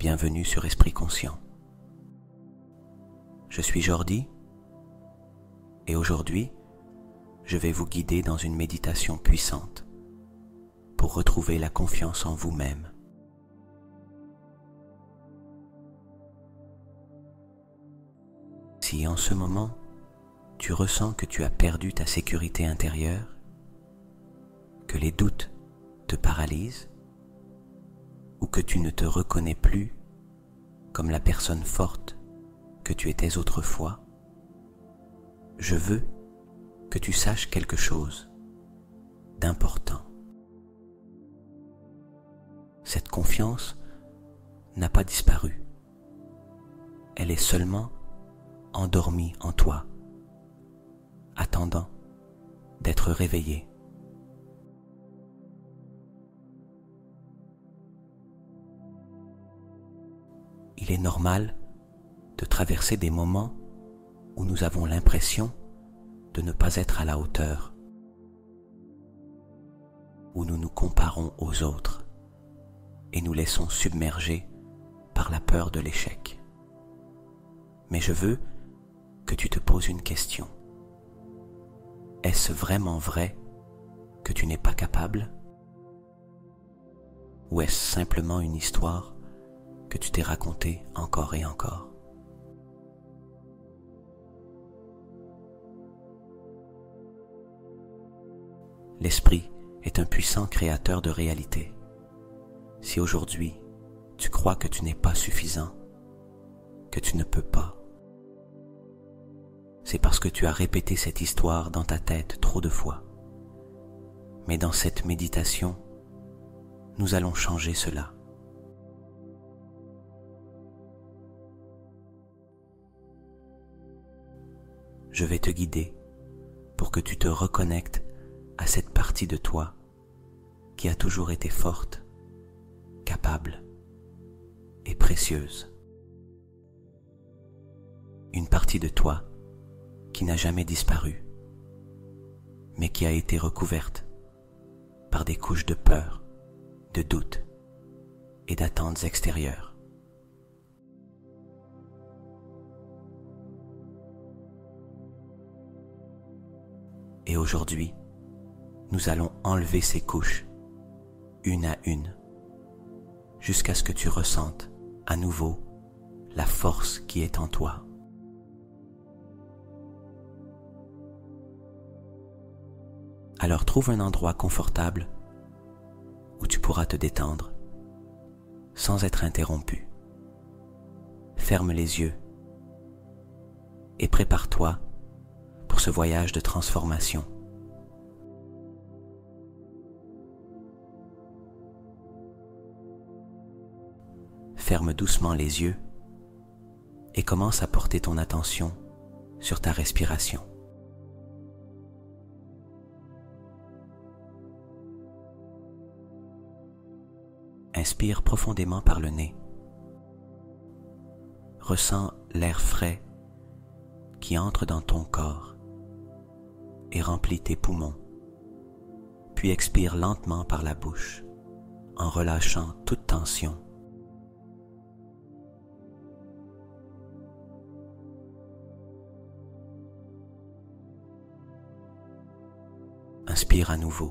bienvenue sur Esprit Conscient. Je suis Jordi et aujourd'hui, je vais vous guider dans une méditation puissante pour retrouver la confiance en vous-même. Si en ce moment, tu ressens que tu as perdu ta sécurité intérieure, que les doutes te paralysent, ou que tu ne te reconnais plus comme la personne forte que tu étais autrefois, je veux que tu saches quelque chose d'important. Cette confiance n'a pas disparu. Elle est seulement endormie en toi, attendant d'être réveillée. Il est normal de traverser des moments où nous avons l'impression de ne pas être à la hauteur, où nous nous comparons aux autres et nous laissons submerger par la peur de l'échec. Mais je veux que tu te poses une question. Est-ce vraiment vrai que tu n'es pas capable? Ou est-ce simplement une histoire que tu t'es racontée encore et encore? L'esprit est un puissant créateur de réalité. Si aujourd'hui tu crois que tu n'es pas suffisant, que tu ne peux pas, c'est parce que tu as répété cette histoire dans ta tête trop de fois. Mais dans cette méditation, nous allons changer cela. Je vais te guider pour que tu te reconnectes à cette partie de toi qui a toujours été forte, capable et précieuse. Une partie de toi qui n'a jamais disparu, mais qui a été recouverte par des couches de peur, de doute et d'attentes extérieures. Et aujourd'hui, nous allons enlever ces couches, une à une, jusqu'à ce que tu ressentes à nouveau la force qui est en toi. Alors trouve un endroit confortable où tu pourras te détendre sans être interrompu. Ferme les yeux et prépare-toi pour ce voyage de transformation. Ferme doucement les yeux et commence à porter ton attention sur ta respiration. Inspire profondément par le nez. Ressens l'air frais qui entre dans ton corps et remplit tes poumons. Puis expire lentement par la bouche en relâchant toute tension. Inspire à nouveau.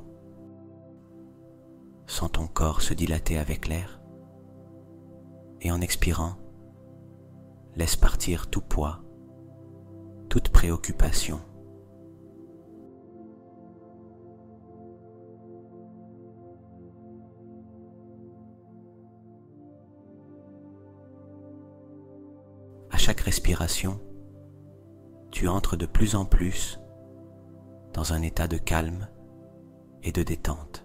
Sens ton corps se dilater avec l'air et en expirant, laisse partir tout poids, toute préoccupation. À chaque respiration, tu entres de plus en plus dans un état de calme et de détente.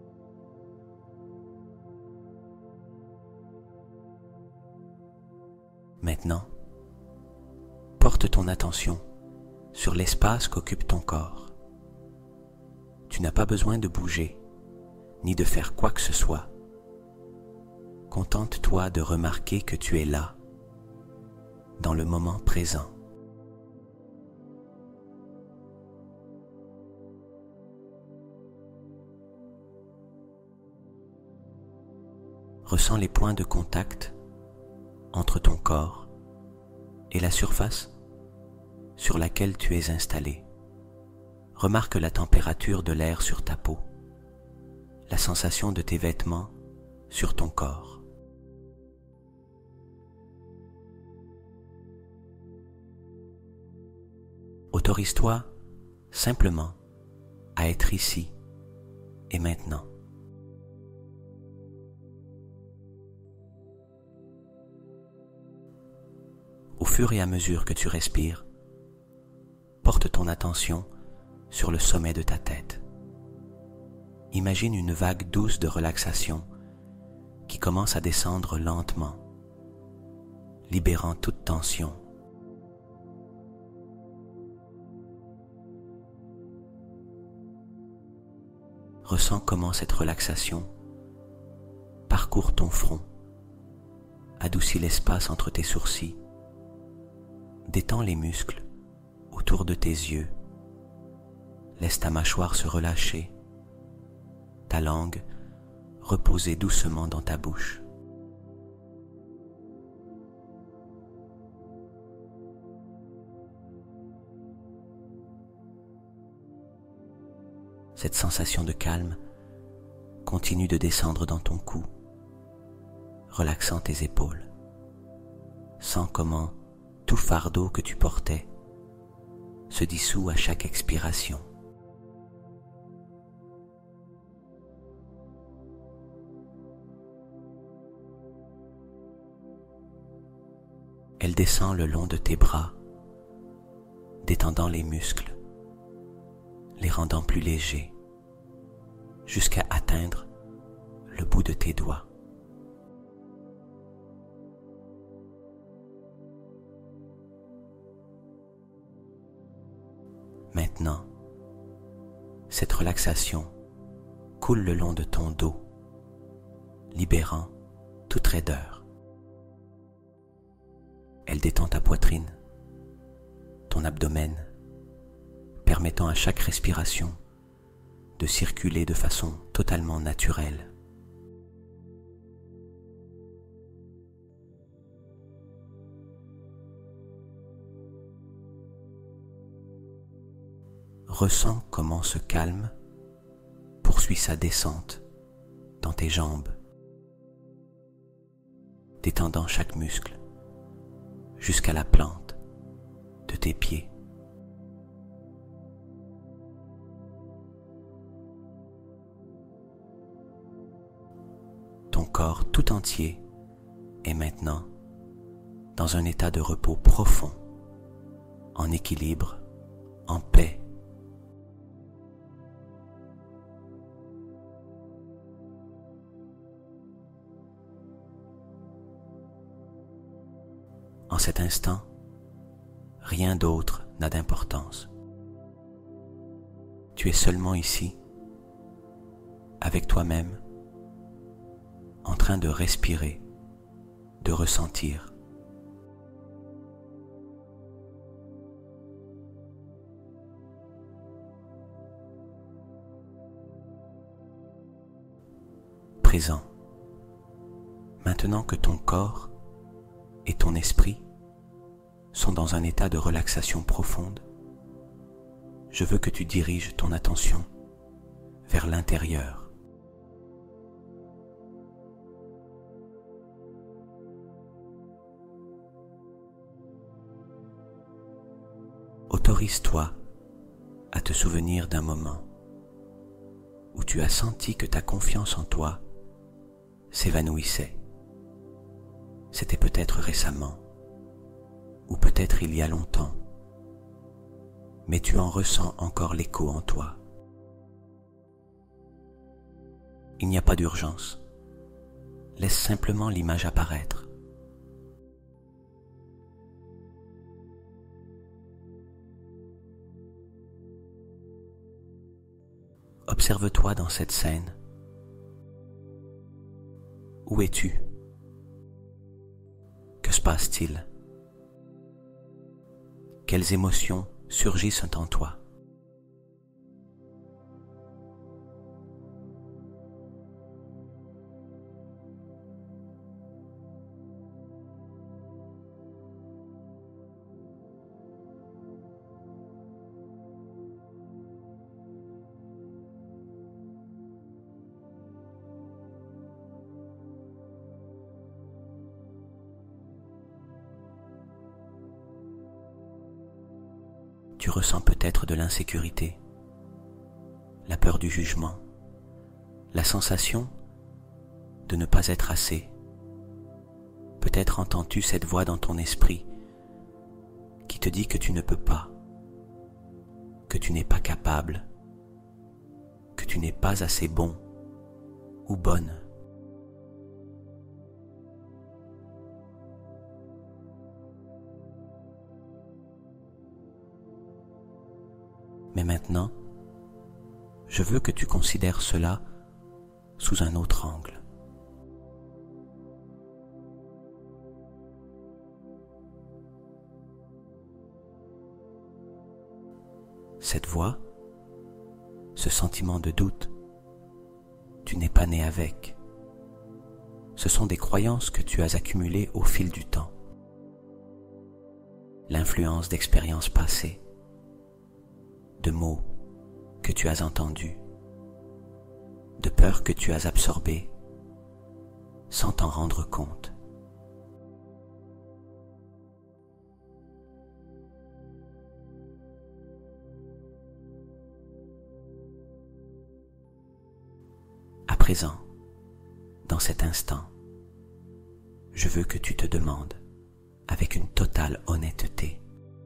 Maintenant, porte ton attention sur l'espace qu'occupe ton corps. Tu n'as pas besoin de bouger, ni de faire quoi que ce soit. Contente-toi de remarquer que tu es là, dans le moment présent. Ressens les points de contact entre ton corps et la surface sur laquelle tu es installé. Remarque la température de l'air sur ta peau, la sensation de tes vêtements sur ton corps. Autorise-toi simplement à être ici et maintenant. Au fur et à mesure que tu respires, porte ton attention sur le sommet de ta tête. Imagine une vague douce de relaxation qui commence à descendre lentement, libérant toute tension. Ressens comment cette relaxation parcourt ton front, adoucit l'espace entre tes sourcils, détend les muscles autour de tes yeux, laisse ta mâchoire se relâcher, ta langue reposer doucement dans ta bouche. Cette sensation de calme continue de descendre dans ton cou, relaxant tes épaules. Sens comment tout fardeau que tu portais se dissout à chaque expiration. Elle descend le long de tes bras, détendant les muscles, les rendant plus légers, jusqu'à atteindre le bout de tes doigts. Maintenant, cette relaxation coule le long de ton dos, libérant toute raideur. Elle détend ta poitrine, ton abdomen, permettant à chaque respiration de circuler de façon totalement naturelle. Ressens comment ce calme poursuit sa descente dans tes jambes, détendant chaque muscle jusqu'à la plante de tes pieds. Ton corps tout entier est maintenant dans un état de repos profond, en équilibre, en paix. En cet instant, rien d'autre n'a d'importance. Tu es seulement ici, avec toi-même, en train de respirer, de ressentir. Présent. Maintenant que ton corps et ton esprit sont dans un état de relaxation profonde, je veux que tu diriges ton attention vers l'intérieur. Autorise-toi à te souvenir d'un moment où tu as senti que ta confiance en toi s'évanouissait. C'était peut-être récemment, ou peut-être il y a longtemps, mais tu en ressens encore l'écho en toi. Il n'y a pas d'urgence. Laisse simplement l'image apparaître. Observe-toi dans cette scène. Où es-tu? Que se passe-t-il? Quelles émotions surgissent en toi? Tu ressens peut-être de l'insécurité, la peur du jugement, la sensation de ne pas être assez. Peut-être entends-tu cette voix dans ton esprit qui te dit que tu ne peux pas, que tu n'es pas capable, que tu n'es pas assez bon ou bonne. Mais maintenant, je veux que tu considères cela sous un autre angle. Cette voix, ce sentiment de doute, tu n'es pas né avec. Ce sont des croyances que tu as accumulées au fil du temps. L'influence d'expériences passées, de mots que tu as entendus, de peurs que tu as absorbées sans t'en rendre compte. À présent, dans cet instant, je veux que tu te demandes, avec une totale honnêteté,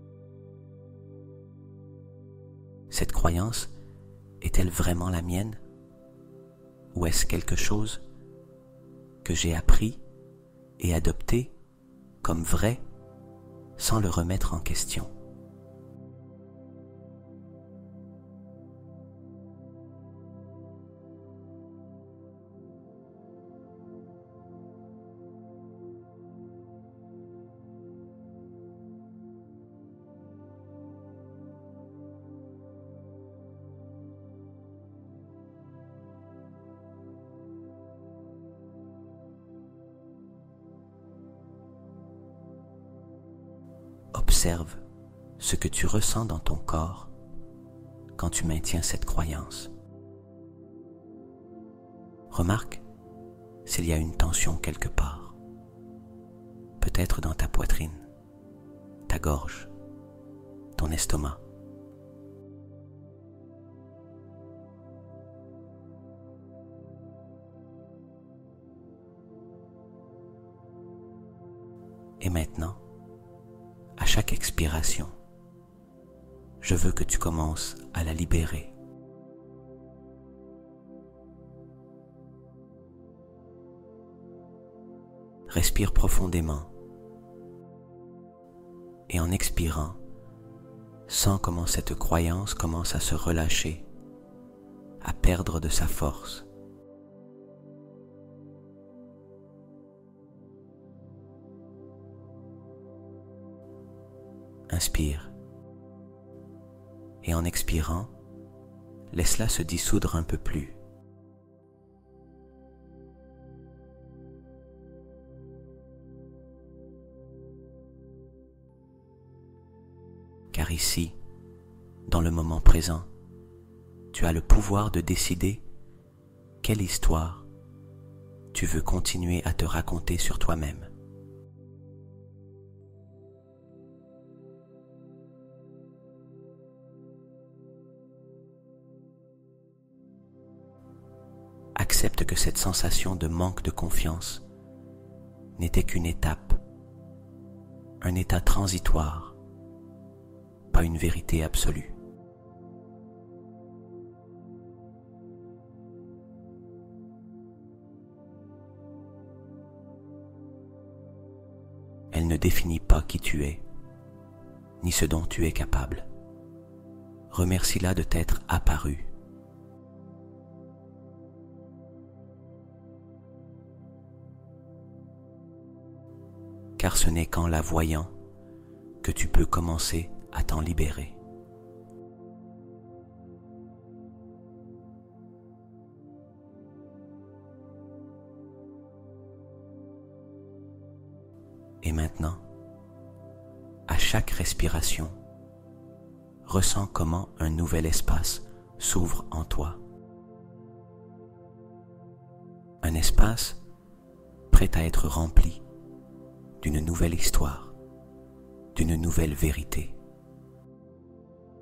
cette croyance est-elle vraiment la mienne? Ou est-ce quelque chose que j'ai appris et adopté comme vrai sans le remettre en question? Observe ce que tu ressens dans ton corps quand tu maintiens cette croyance. Remarque s'il y a une tension quelque part, peut-être dans ta poitrine, ta gorge, ton estomac. Et maintenant, à chaque expiration, je veux que tu commences à la libérer. Respire profondément et en expirant, sens comment cette croyance commence à se relâcher, à perdre de sa force. Inspire. Et en expirant, laisse-la se dissoudre un peu plus. Car ici, dans le moment présent, tu as le pouvoir de décider quelle histoire tu veux continuer à te raconter sur toi-même. Accepte que cette sensation de manque de confiance n'était qu'une étape, un état transitoire, pas une vérité absolue. Elle ne définit pas qui tu es, ni ce dont tu es capable. Remercie-la de t'être apparue. Car ce n'est qu'en la voyant que tu peux commencer à t'en libérer. Et maintenant, à chaque respiration, ressens comment un nouvel espace s'ouvre en toi. Un espace prêt à être rempli d'une nouvelle histoire, d'une nouvelle vérité.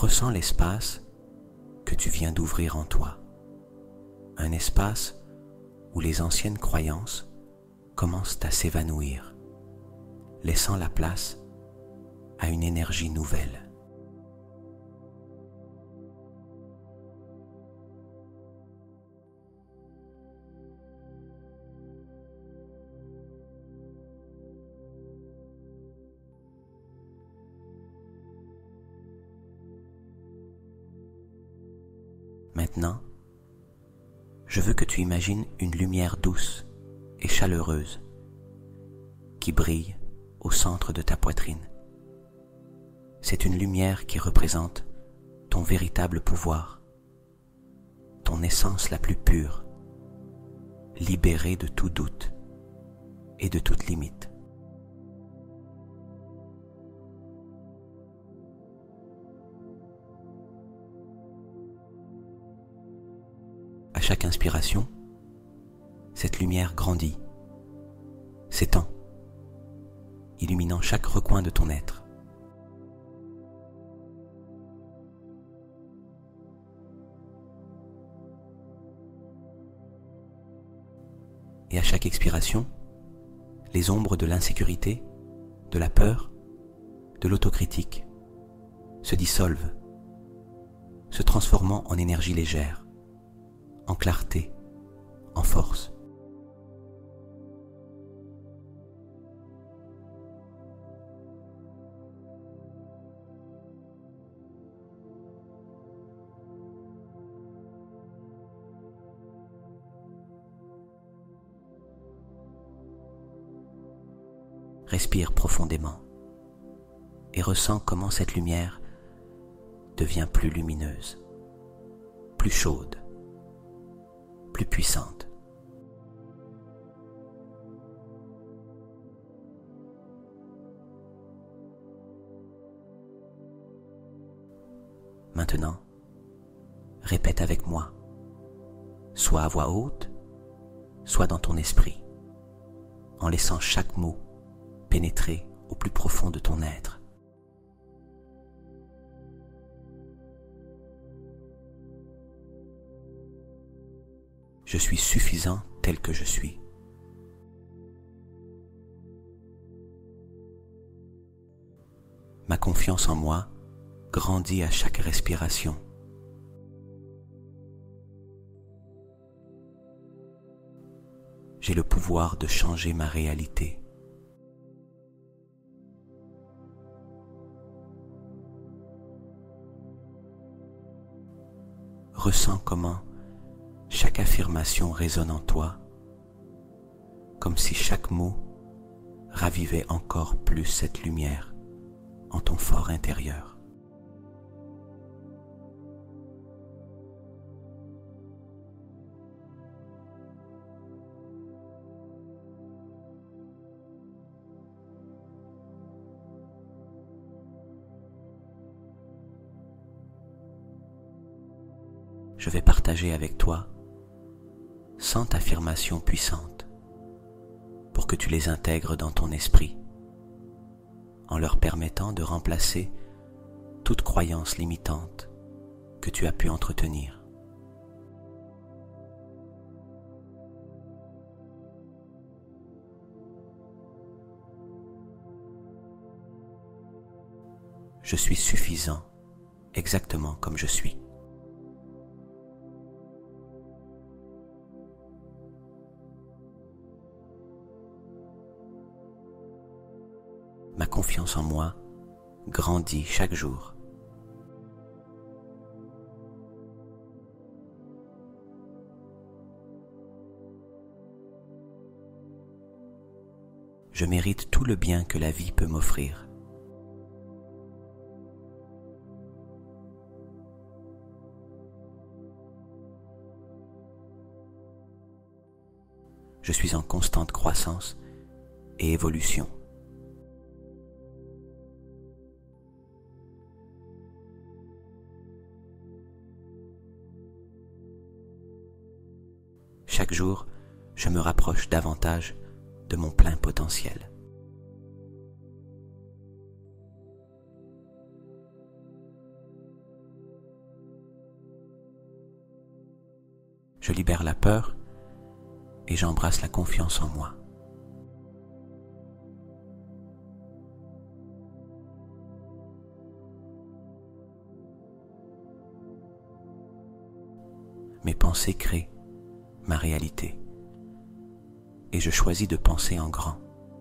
ressens l'espace que tu viens d'ouvrir en toi. Un espace où les anciennes croyances commencent à s'évanouir, laissant la place à une énergie nouvelle. Maintenant, je veux que tu imagines une lumière douce et chaleureuse qui brille au centre de ta poitrine. C'est une lumière qui représente ton véritable pouvoir, ton essence la plus pure, libérée de tout doute et de toute limite. À chaque inspiration, cette lumière grandit, s'étend, illuminant chaque recoin de ton être. Et à chaque expiration, les ombres de l'insécurité, de la peur, de l'autocritique se dissolvent, se transformant en énergie légère, en clarté, en force. Respire profondément et ressens comment cette lumière devient plus lumineuse, plus chaude, plus puissante. Maintenant, répète avec moi, soit à voix haute, soit dans ton esprit, en laissant chaque mot pénétrer au plus profond de ton être. Je suis suffisant tel que je suis. Ma confiance en moi grandit à chaque respiration. J'ai le pouvoir de changer ma réalité. Ressens comment chaque affirmation résonne en toi, comme si chaque mot ravivait encore plus cette lumière en ton fort intérieur. Je vais partager avec toi 100 affirmations puissantes pour que tu les intègres dans ton esprit, en leur permettant de remplacer toute croyance limitante que tu as pu entretenir. Je suis suffisant exactement comme je suis. Ma confiance en moi grandit chaque jour. Je mérite tout le bien que la vie peut m'offrir. Je suis en constante croissance et évolution. Chaque jour, je me rapproche davantage de mon plein potentiel. Je libère la peur et j'embrasse la confiance en moi. Mes pensées créent ma réalité et je choisis de penser en grand.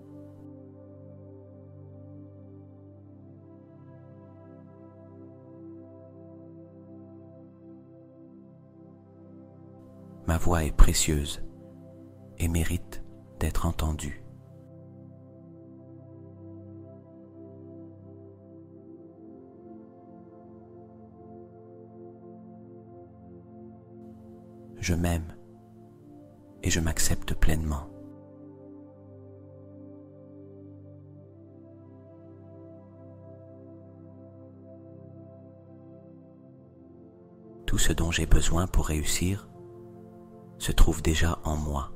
Ma voix est précieuse et mérite d'être entendue. Je m'aime et je m'accepte pleinement. Tout ce dont j'ai besoin pour réussir se trouve déjà en moi.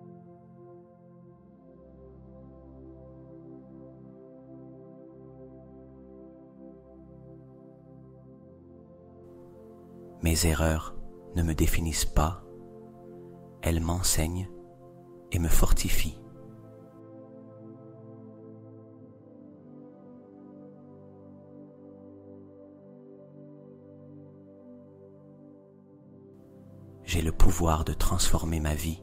Mes erreurs ne me définissent pas, elles m'enseignent et me fortifient. J'ai le pouvoir de transformer ma vie.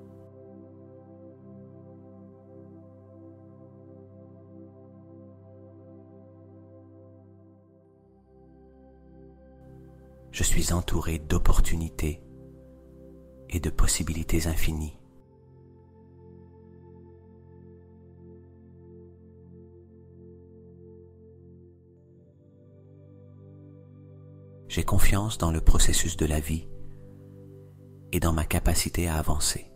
Je suis entouré d'opportunités et de possibilités infinies. J'ai confiance dans le processus de la vie et dans ma capacité à avancer.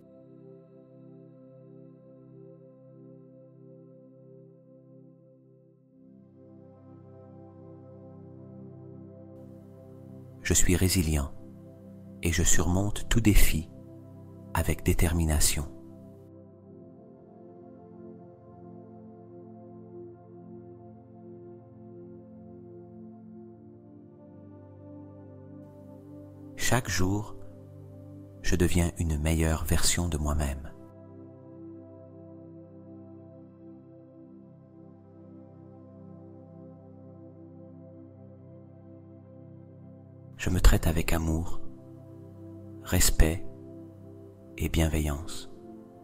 Je suis résilient et je surmonte tout défi avec détermination. Chaque jour, je deviens une meilleure version de moi-même. Je me traite avec amour, respect et bienveillance.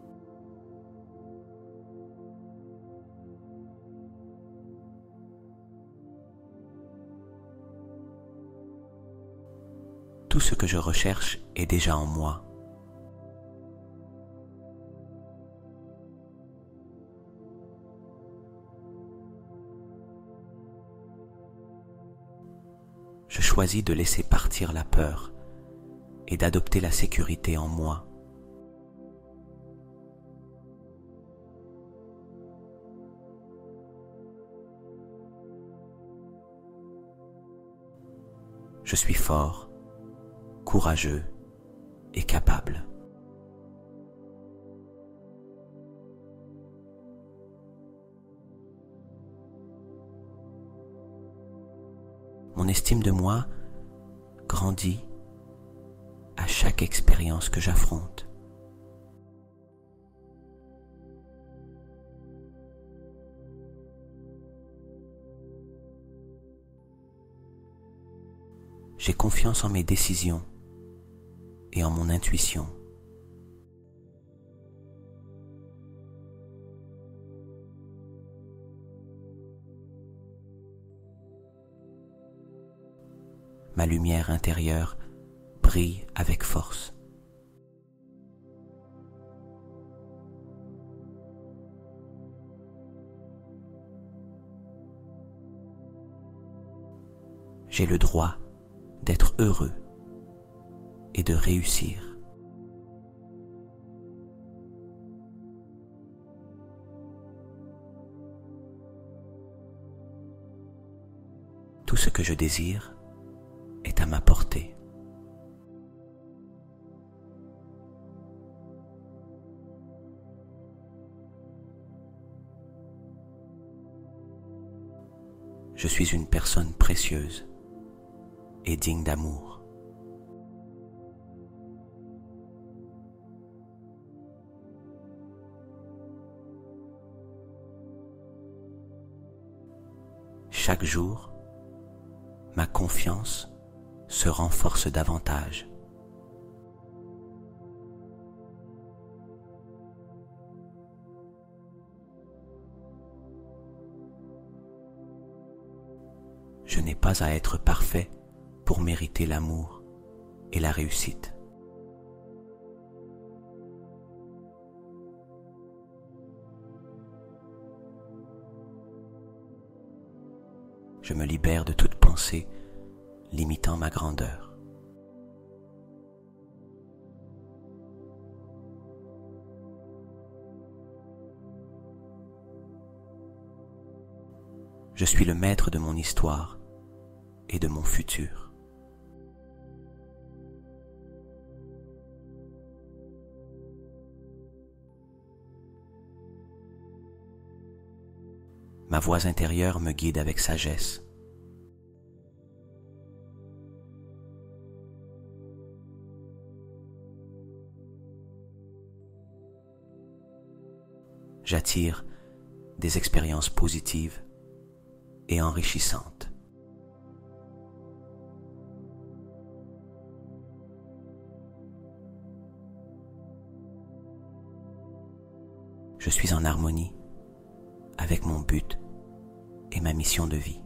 Tout ce que je recherche est déjà en moi. Je choisis de laisser partir la peur et d'adopter la sécurité en moi. Je suis fort, courageux et capable. Mon estime de moi grandit à chaque expérience que j'affronte. J'ai confiance en mes décisions et en mon intuition. Ma lumière intérieure brille avec force. J'ai le droit d'être heureux et de réussir. Tout ce que je désire est à ma portée. Je suis une personne précieuse et digne d'amour. chaque jour, ma confiance se renforce davantage. Je n'ai pas à être parfait pour mériter l'amour et la réussite. Je me libère de toute pensée limitant ma grandeur. Je suis le maître de mon histoire et de mon futur. Ma voix intérieure me guide avec sagesse. J'attire des expériences positives et enrichissantes. Je suis en harmonie avec mon but et ma mission de vie.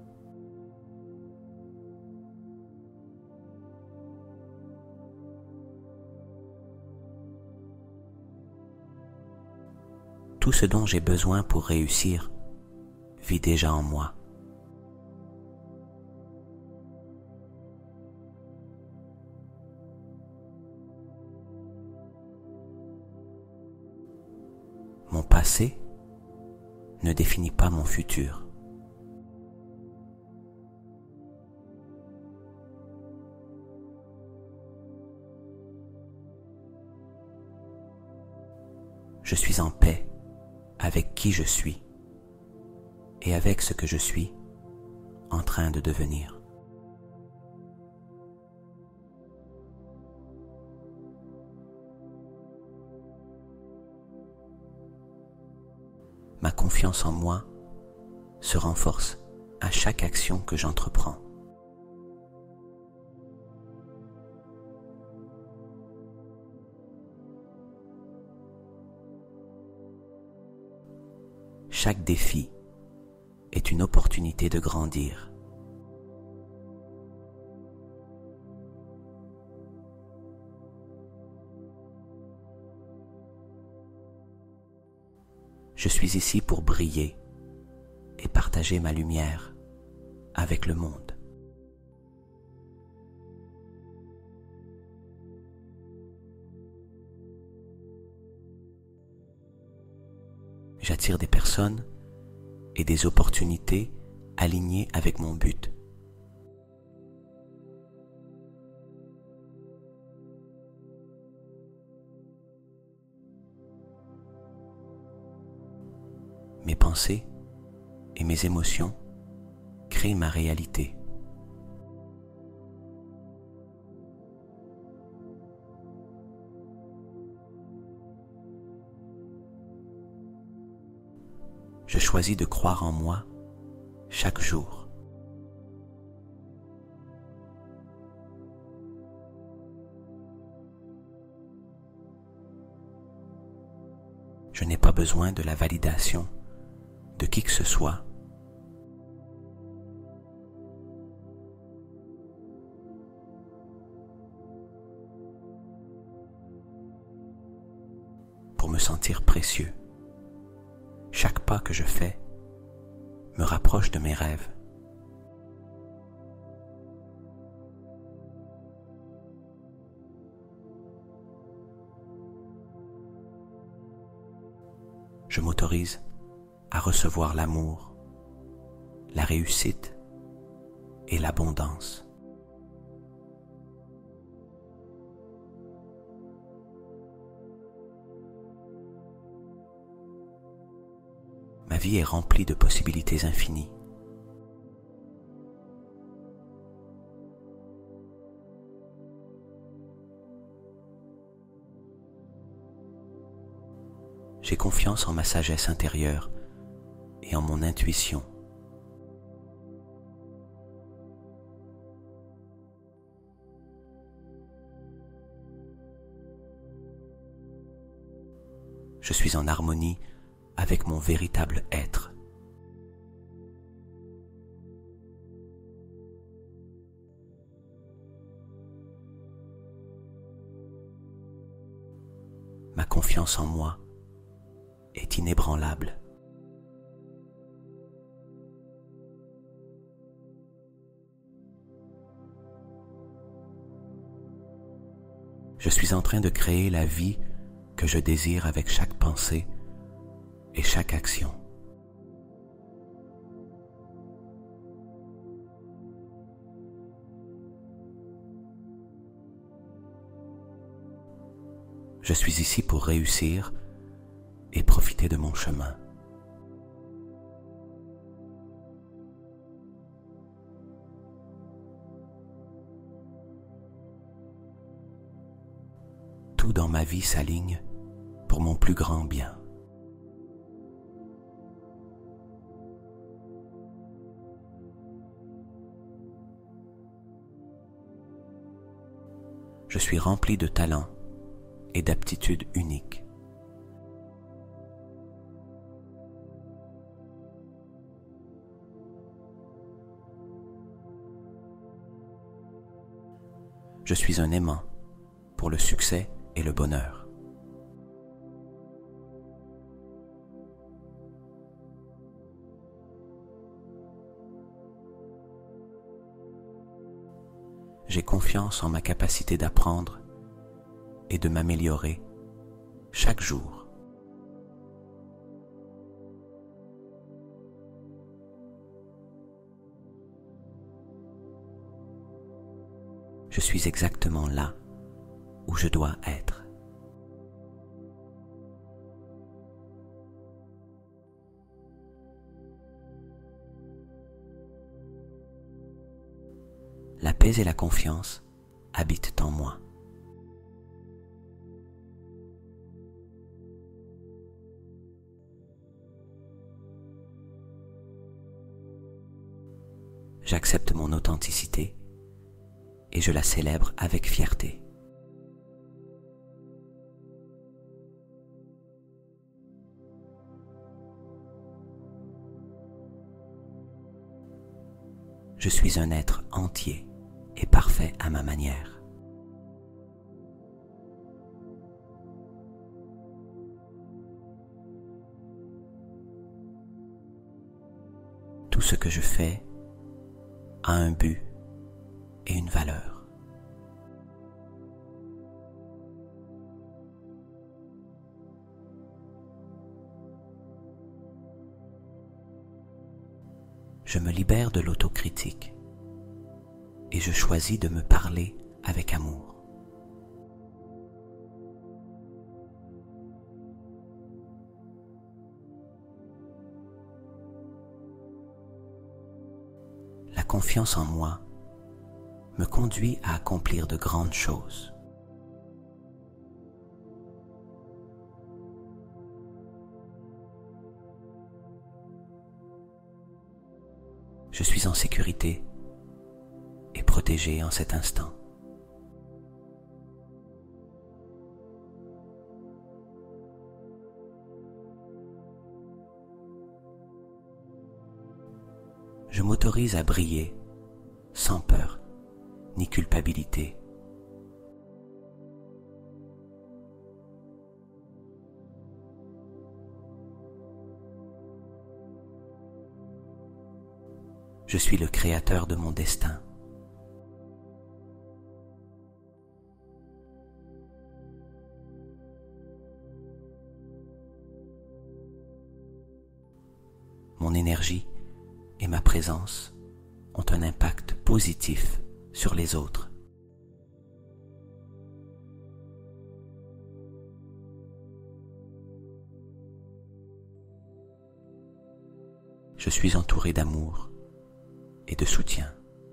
Tout ce dont j'ai besoin pour réussir vit déjà en moi. Mon passé ne définit pas mon futur. Je suis en paix avec qui je suis et avec ce que je suis en train de devenir. Ma confiance en moi se renforce à chaque action que j'entreprends. Chaque défi est une opportunité de grandir. Je suis ici pour briller et partager ma lumière avec le monde. J'attire des personnes et des opportunités alignées avec mon but. Mes pensées et mes émotions créent ma réalité. Je choisis de croire en moi chaque jour. Je n'ai pas besoin de la validation de qui que ce soit. Pour me sentir précieux, chaque pas que je fais me rapproche de mes rêves. Je choisis de croire en moi chaque jour. Je n'ai pas besoin de la validation de qui que ce soit. Pour me sentir précieux, chaque pas que je fais me rapproche de mes rêves. Je m'autorise à recevoir l'amour, la réussite et l'abondance. Ma vie est remplie de possibilités infinies. J'ai confiance en ma sagesse intérieure et en mon intuition. Je suis en harmonie avec mon véritable être. Ma confiance en moi est inébranlable. Je suis en train de créer la vie que je désire avec chaque pensée et chaque action. Je suis ici pour réussir et profiter de mon chemin. Tout dans ma vie s'aligne pour mon plus grand bien. Je suis rempli de talents et d'aptitudes uniques. Je suis un aimant pour le succès et le bonheur. J'ai confiance en ma capacité d'apprendre et de m'améliorer chaque jour. Je suis exactement là où je dois être. La paix et la confiance habitent en moi. J'accepte mon authenticité et je la célèbre avec fierté. Je suis un être entier et parfait à ma manière. Tout ce que je fais a un but et une valeur. Je me libère de l'autocritique et je choisis de me parler avec amour. La confiance en moi me conduit à accomplir de grandes choses. Je suis en sécurité et protégé en cet instant. Je m'autorise à briller sans peur ni culpabilité. Je suis le créateur de mon destin. Mon énergie et ma présence ont un impact positif sur les autres. Je suis entouré d'amour et de soutien.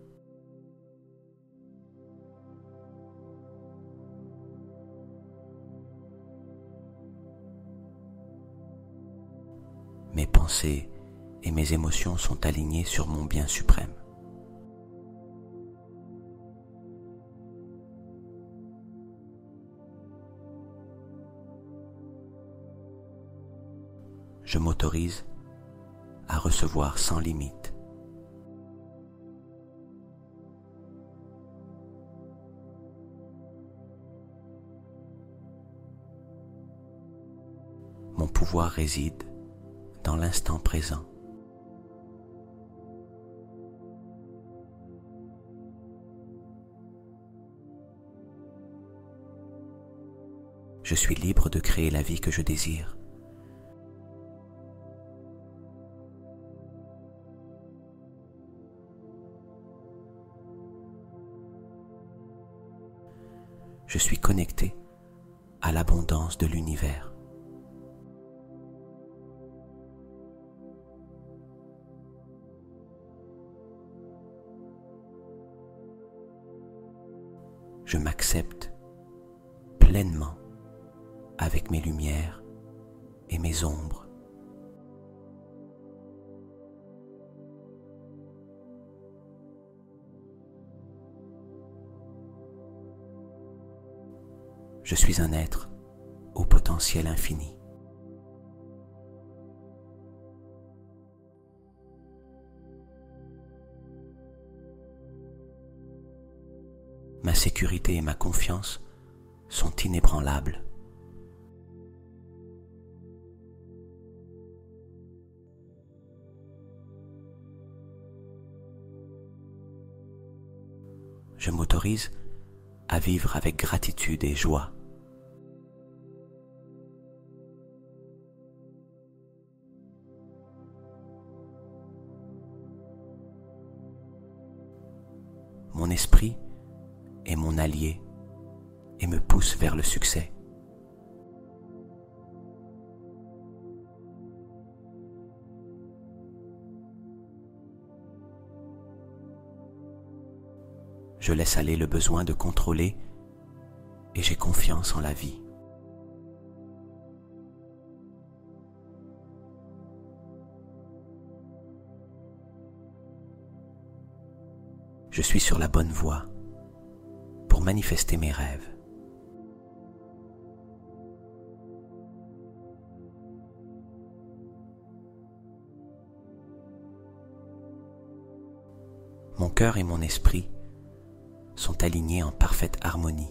Mes pensées et mes émotions sont alignées sur mon bien suprême. je m'autorise à recevoir sans limite. Mon pouvoir réside dans l'instant présent. Je suis libre de créer la vie que je désire. Je suis connecté à l'abondance de l'univers. Je m'accepte pleinement avec mes lumières et mes ombres. Je suis un être au potentiel infini. Ma sécurité et ma confiance sont inébranlables. Je m'autorise à vivre avec gratitude et joie. Mon esprit est mon allié et me pousse vers le succès. Je laisse aller le besoin de contrôler et j'ai confiance en la vie. Je suis sur la bonne voie pour manifester mes rêves. Mon cœur et mon esprit sont alignés en parfaite harmonie.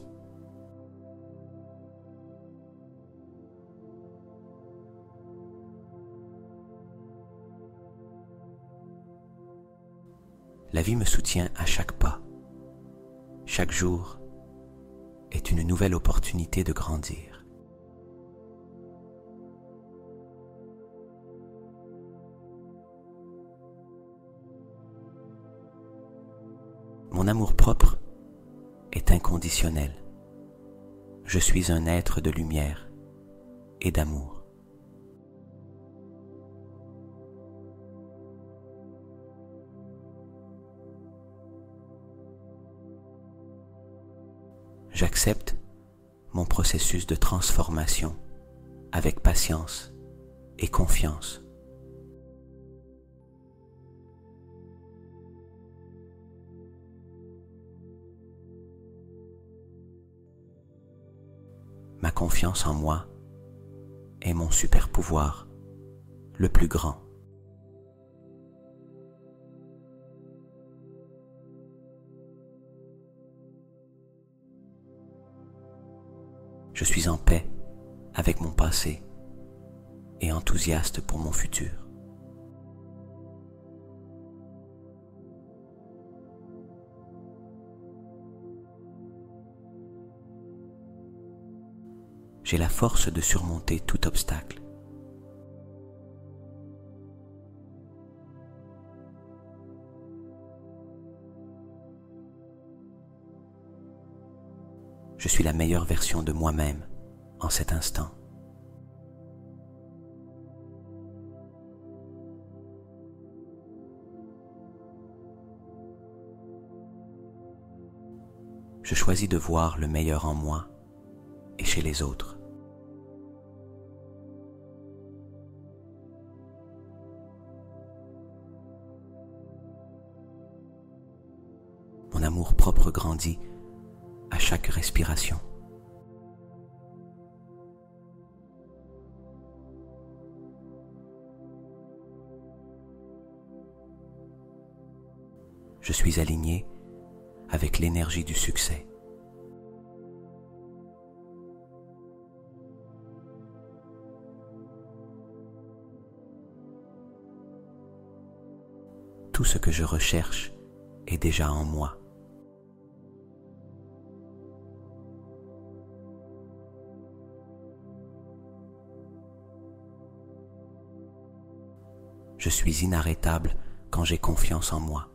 La vie me soutient à chaque pas. Chaque jour est une nouvelle opportunité de grandir. Mon amour-propre est inconditionnel. Je suis un être de lumière et d'amour. J'accepte mon processus de transformation avec patience et confiance. Ma confiance en moi est mon super pouvoir, le plus grand. Je suis en paix avec mon passé et enthousiaste pour mon futur. J'ai la force de surmonter tout obstacle. Je suis la meilleure version de moi-même en cet instant. Je choisis de voir le meilleur en moi et chez les autres. Mon amour-propre grandit à chaque respiration. je suis aligné avec l'énergie du succès. Tout ce que je recherche est déjà en moi. Je suis inarrêtable quand j'ai confiance en moi.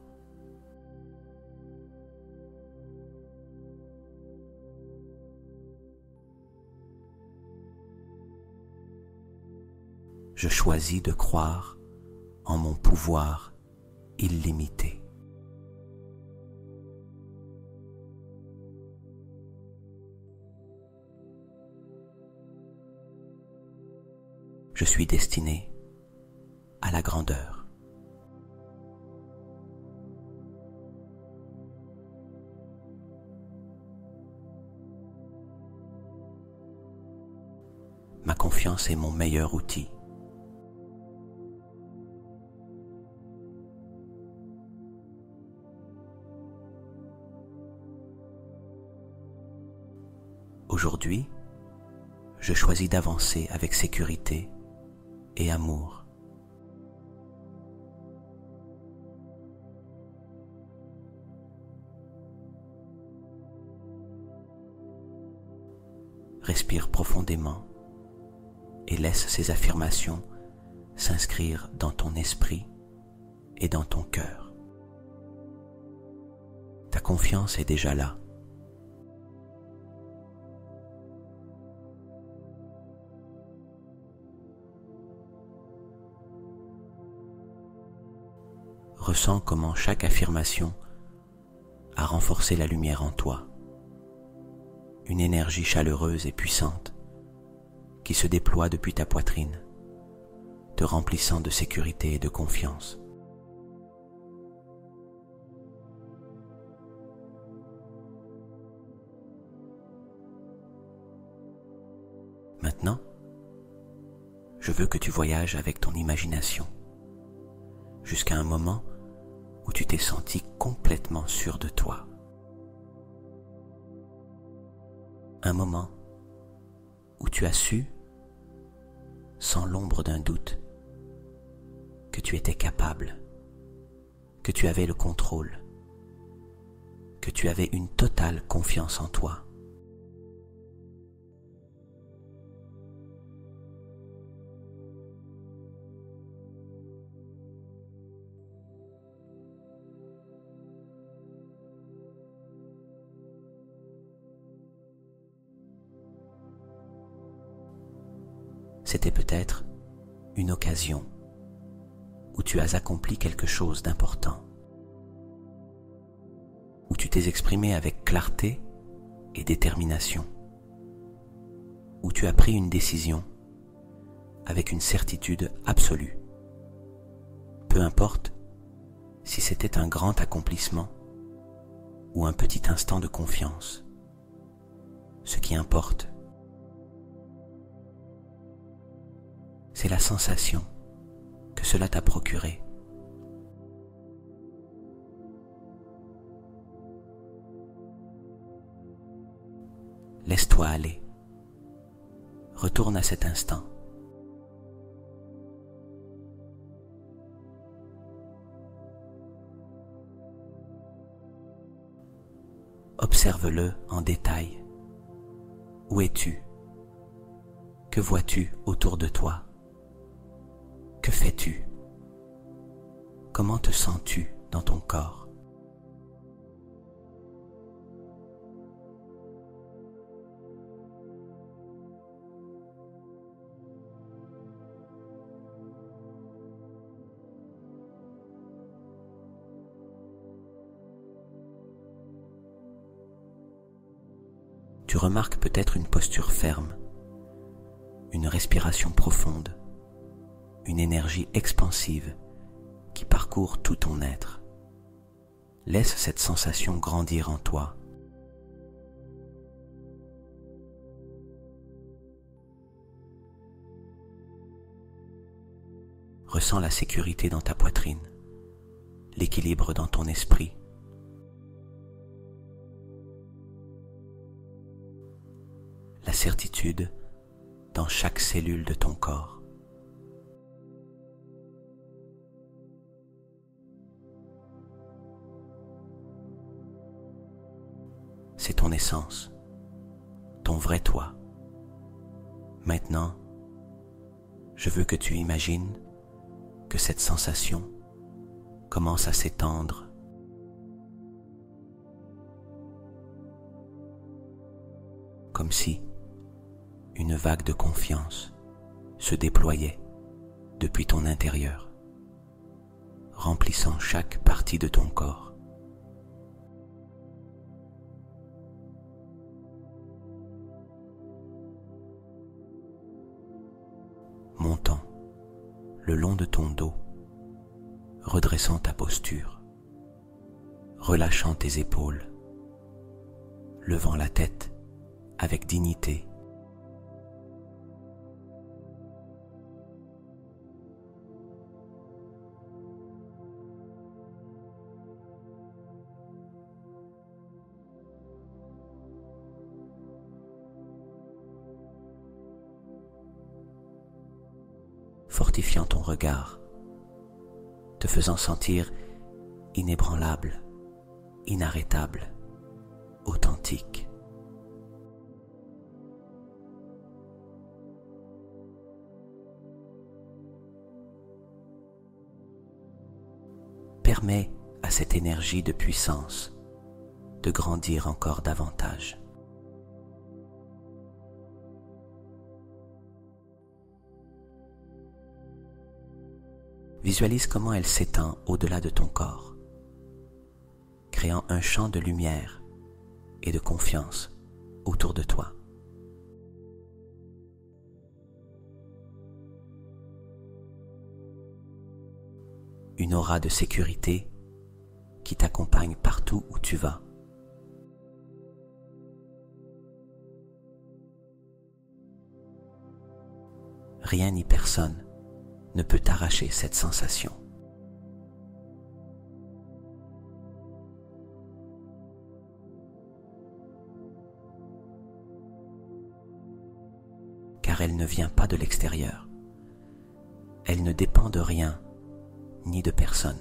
Je choisis de croire en mon pouvoir illimité. Je suis destiné à la grandeur. Ma confiance est mon meilleur outil. Aujourd'hui, je choisis d'avancer avec sécurité et amour. Respire profondément et laisse ces affirmations s'inscrire dans ton esprit et dans ton cœur. Ta confiance est déjà là. Ressens comment chaque affirmation a renforcé la lumière en toi. Une énergie chaleureuse et puissante qui se déploie depuis ta poitrine, te remplissant de sécurité et de confiance. Maintenant, je veux que tu voyages avec ton imagination jusqu'à un moment où tu t'es senti complètement sûr de toi. Un moment où tu as su, sans l'ombre d'un doute, que tu étais capable, que tu avais le contrôle, que tu avais une totale confiance en toi. C'était peut-être une occasion où tu as accompli quelque chose d'important, où tu t'es exprimé avec clarté et détermination, où tu as pris une décision avec une certitude absolue. Peu importe si c'était un grand accomplissement ou un petit instant de confiance, ce qui importe, c'est la sensation que cela t'a procuré. Laisse-toi aller. Retourne à cet instant. Observe-le en détail. Où es-tu? Que vois-tu autour de toi? Que fais-tu? Comment te sens-tu dans ton corps? Tu remarques peut-être une posture ferme, une respiration profonde, une énergie expansive qui parcourt tout ton être. Laisse cette sensation grandir en toi. Ressens la sécurité dans ta poitrine, l'équilibre dans ton esprit certitude dans chaque cellule de ton corps. C'est ton essence, ton vrai toi. Maintenant, je veux que tu imagines que cette sensation commence à s'étendre comme si une vague de confiance se déployait depuis ton intérieur, remplissant chaque partie de ton corps. Montant le long de ton dos, redressant ta posture, relâchant tes épaules, levant la tête avec dignité. Fortifiant ton regard, te faisant sentir inébranlable, inarrêtable, authentique. Permets à cette énergie de puissance de grandir encore davantage. Visualise comment elle s'étend au-delà de ton corps, créant un champ de lumière et de confiance autour de toi. Une aura de sécurité qui t'accompagne partout où tu vas. Rien ni personne ne peut t'arracher cette sensation. Car elle ne vient pas de l'extérieur. Elle ne dépend de rien ni de personne.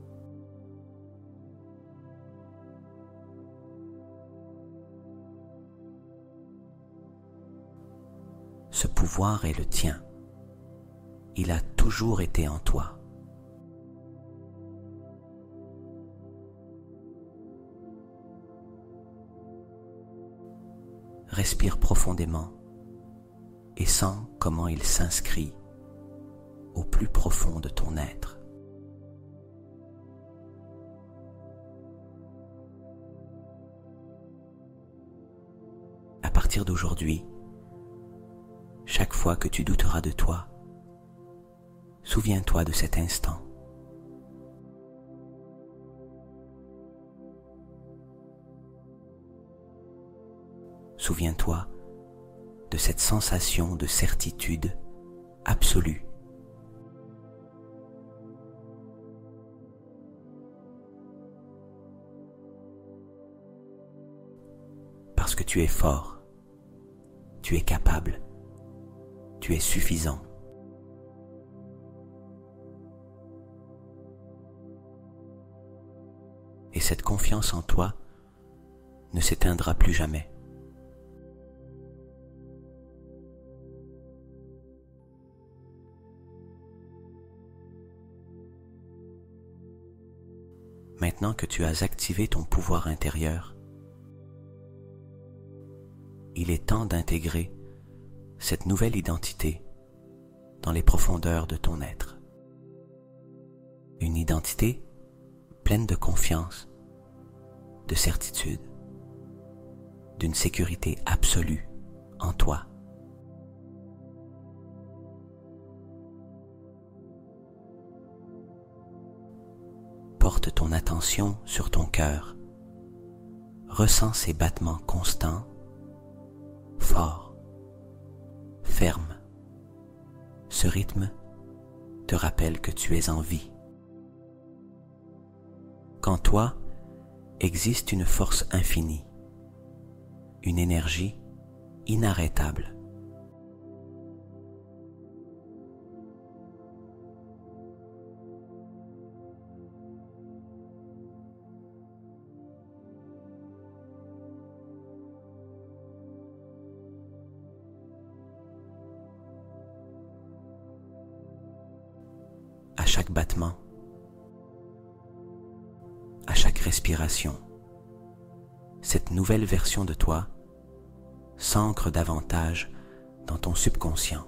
Ce pouvoir est le tien. Il a toujours été en toi. Respire profondément et sens comment il s'inscrit au plus profond de ton être. À partir d'aujourd'hui, chaque fois que tu douteras de toi, souviens-toi de cet instant. Souviens-toi de cette sensation de certitude absolue. Parce que tu es fort, tu es capable, tu es suffisant. Et cette confiance en toi ne s'éteindra plus jamais. Maintenant que tu as activé ton pouvoir intérieur, il est temps d'intégrer cette nouvelle identité dans les profondeurs de ton être. Une identité pleine de confiance, de certitude, d'une sécurité absolue en toi. Porte ton attention sur ton cœur. Ressens ses battements constants, forts, fermes. Ce rythme te rappelle que tu es en vie. Qu'en toi existe une force infinie, une énergie inarrêtable. À chaque battement, à chaque respiration, cette nouvelle version de toi s'ancre davantage dans ton subconscient.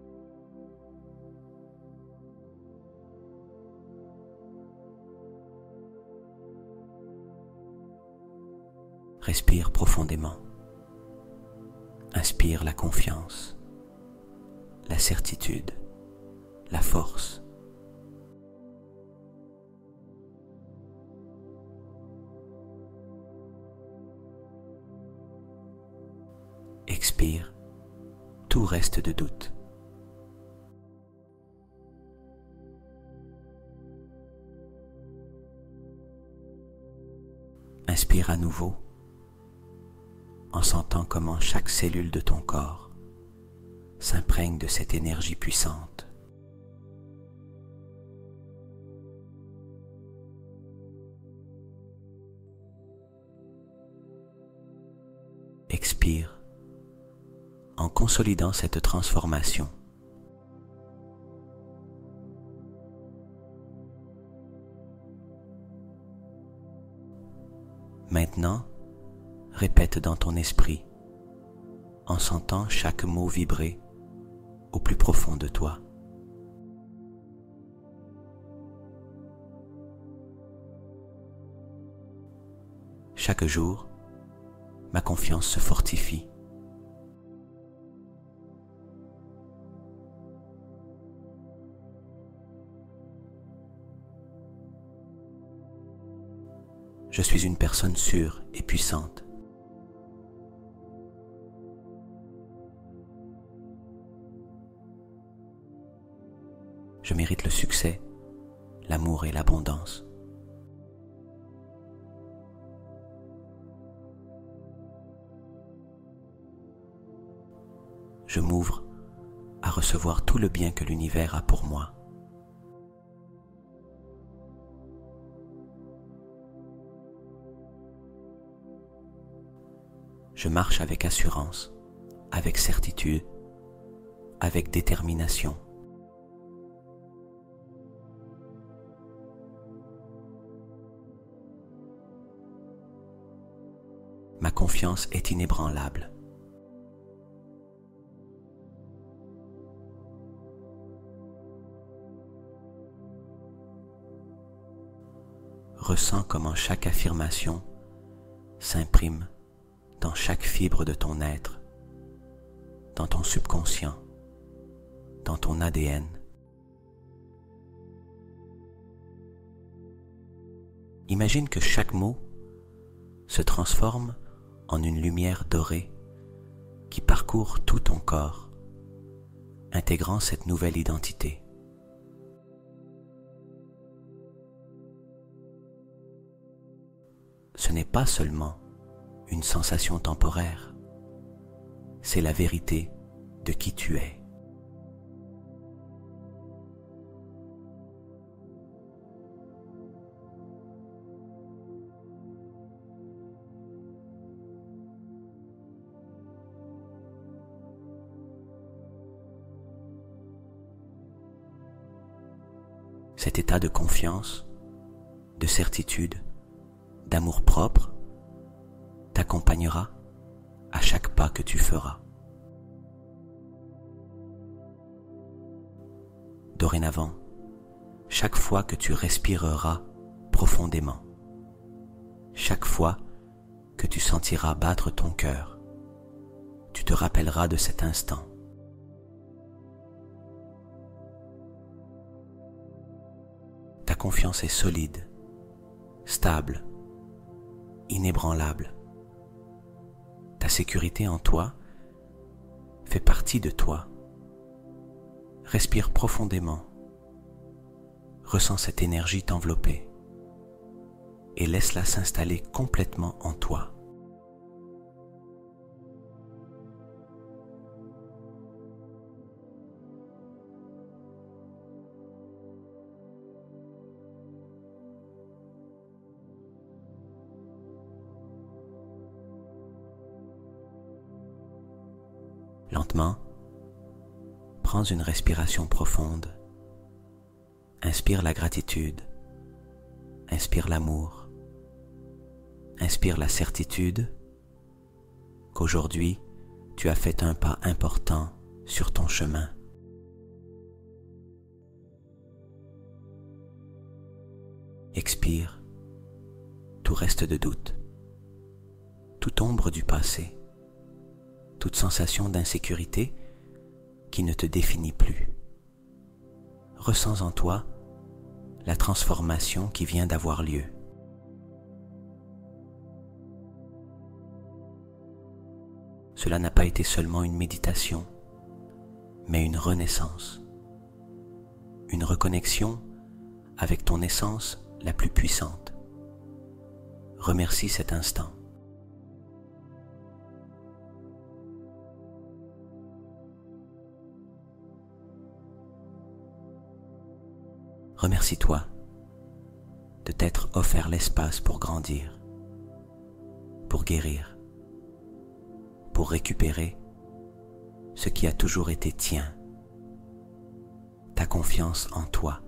Respire profondément. Inspire la confiance, la certitude, la force. Expire tout reste de doute. Inspire à nouveau en sentant comment chaque cellule de ton corps s'imprègne de cette énergie puissante. Expire en consolidant cette transformation. Maintenant, répète dans ton esprit, en sentant chaque mot vibrer au plus profond de toi. Chaque jour, ma confiance se fortifie. Je suis une personne sûre et puissante. Je mérite le succès, l'amour et l'abondance. Je m'ouvre à recevoir tout le bien que l'univers a pour moi. Je marche avec assurance, avec certitude, avec détermination. Ma confiance est inébranlable. Ressens comment chaque affirmation s'imprime dans chaque fibre de ton être, dans ton subconscient, dans ton ADN. Imagine que chaque mot se transforme en une lumière dorée qui parcourt tout ton corps, intégrant cette nouvelle identité. Ce n'est pas seulement une sensation temporaire, c'est la vérité de qui tu es. Cet état de confiance, de certitude, d'amour-propre t'accompagnera à chaque pas que tu feras. Dorénavant, chaque fois que tu respireras profondément, chaque fois que tu sentiras battre ton cœur, tu te rappelleras de cet instant. Ta confiance est solide, stable, inébranlable. Ta sécurité en toi fait partie de toi. Respire profondément, ressens cette énergie t'envelopper et laisse-la s'installer complètement en toi. Lentement, prends une respiration profonde. Inspire la gratitude. Inspire l'amour. Inspire la certitude qu'aujourd'hui, tu as fait un pas important sur ton chemin. Expire tout reste de doute, toute ombre du passé, toute sensation d'insécurité qui ne te définit plus. Ressens en toi la transformation qui vient d'avoir lieu. Cela n'a pas été seulement une méditation, mais une renaissance, une reconnexion avec ton essence la plus puissante. Remercie cet instant. Remercie-toi de t'être offert l'espace pour grandir, pour guérir, pour récupérer ce qui a toujours été tien, ta confiance en toi.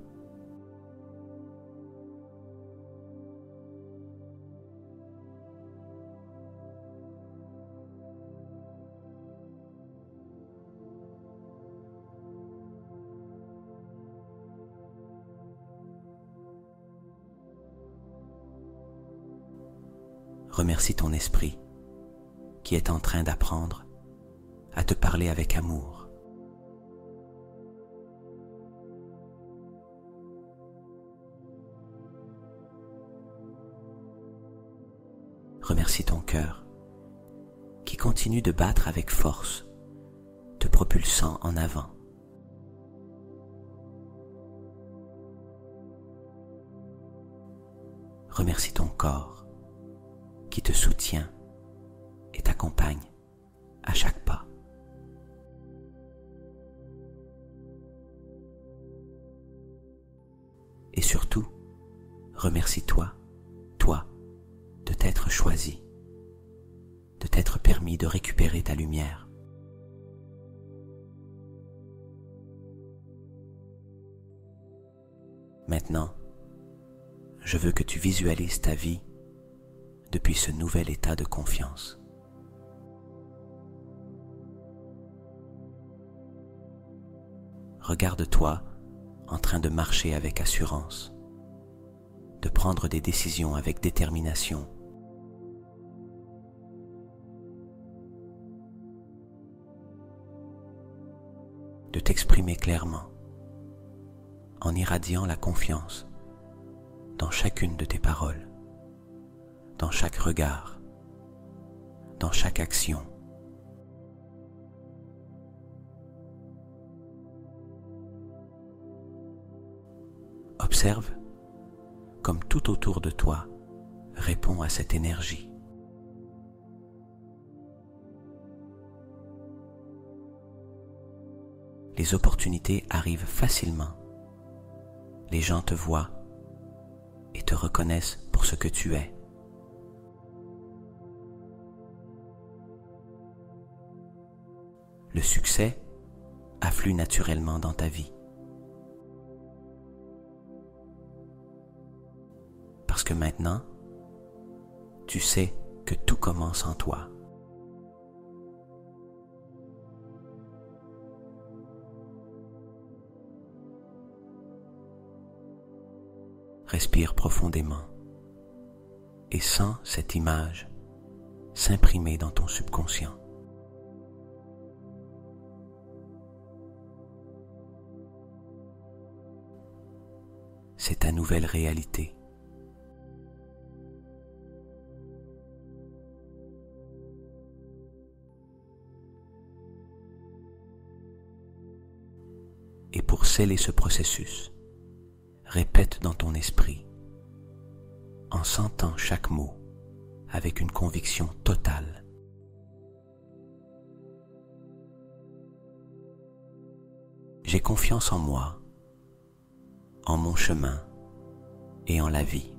Remercie ton esprit qui est en train d'apprendre à te parler avec amour. Remercie ton cœur qui continue de battre avec force, te propulsant en avant. Remercie ton corps qui te soutient et t'accompagne à chaque pas. Et surtout, remercie-toi, toi, de t'être choisi, de t'être permis de récupérer ta lumière. Maintenant, je veux que tu visualises ta vie depuis ce nouvel état de confiance. Regarde-toi en train de marcher avec assurance, de prendre des décisions avec détermination, de t'exprimer clairement, en irradiant la confiance dans chacune de tes paroles, dans chaque regard, dans chaque action. Observe comme tout autour de toi répond à cette énergie. Les opportunités arrivent facilement. Les gens te voient et te reconnaissent pour ce que tu es. Le succès afflue naturellement dans ta vie. Parce que maintenant, tu sais que tout commence en toi. Respire profondément et sens cette image s'imprimer dans ton subconscient. C'est ta nouvelle réalité. Et pour sceller ce processus, répète dans ton esprit, en sentant chaque mot avec une conviction totale. J'ai confiance en moi, en mon chemin et en la vie.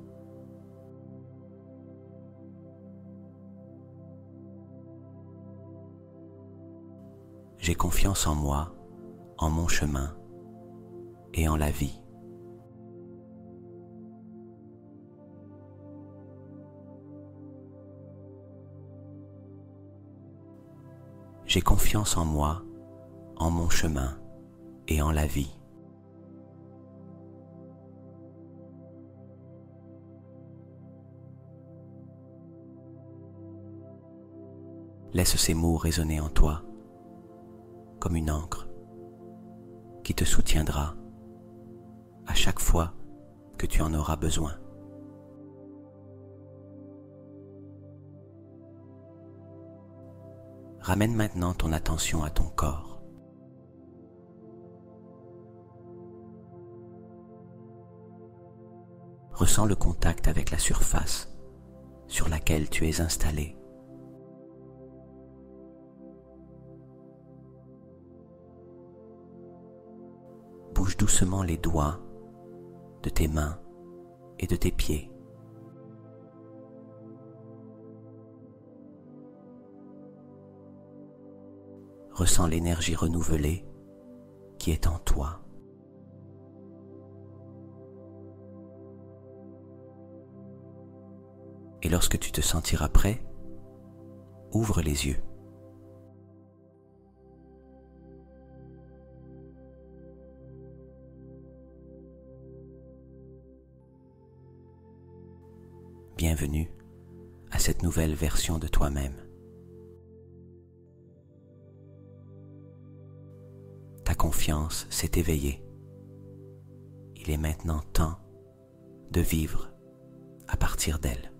J'ai confiance en moi, en mon chemin et en la vie. J'ai confiance en moi, en mon chemin et en la vie. Laisse ces mots résonner en toi comme une ancre qui te soutiendra à chaque fois que tu en auras besoin. Ramène maintenant ton attention à ton corps. Ressens le contact avec la surface sur laquelle tu es installé. Bouge doucement les doigts de tes mains et de tes pieds. Ressens l'énergie renouvelée qui est en toi. Et lorsque tu te sentiras prêt, ouvre les yeux. Bienvenue à cette nouvelle version de toi-même. Ta confiance s'est éveillée. Il est maintenant temps de vivre à partir d'elle.